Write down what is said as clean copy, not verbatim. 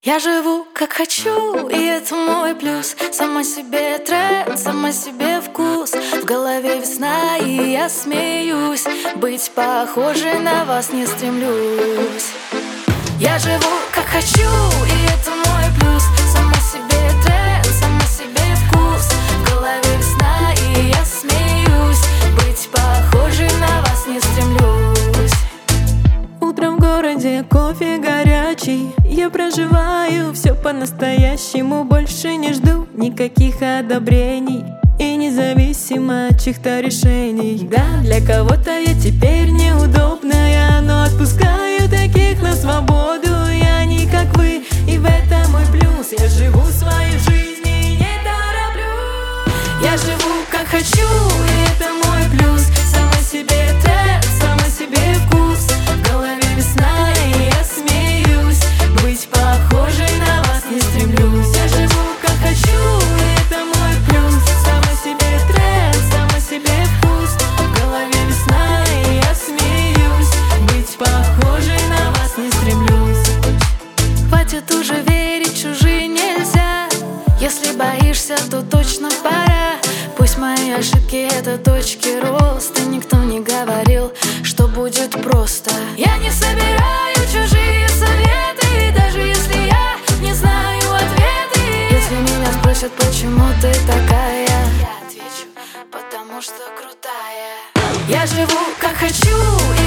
Я живу как хочу, и это мой плюс. Сама себе тренд, сама себе вкус. В голове весна, и я смеюсь. Быть похожей на вас не стремлюсь. Я живу как хочу, и это мой плюс. Сама себе тренд, сама себе вкус. В голове весна, и я смеюсь. Быть похожей на вас не стремлюсь. Утром в городе кофе горячий. Я проживаю все по-настоящему. Больше не жду никаких одобрений. И независимо от чьих-то решений. Да, для кого-то я теперь неудобная, но отпускаю таких на свободу. Я не как вы, и в этом мой плюс. Я живу свою жизнь и не тороплюсь. Я живу как хочу, и это мой плюс. Сама себе тренд, сама себе вкус. В голове весна, и я смеюсь. Быть похожей на вас не стремлюсь. Я живу как хочу, и это мой плюс. Сама себе тренд, сама себе вкус. В голове весна, и я смеюсь. Быть похожей на вас не стремлюсь. Хватит уже верить, чужие нельзя. Если боишься, то точно пора. Пусть мои ошибки — это точки роста. Никто не говорил, что будет просто. Я не собираю чужие советы, и даже если я не знаю ответы. Если меня спросят, почему ты такая, я отвечу, потому что крутая. Я живу как хочу.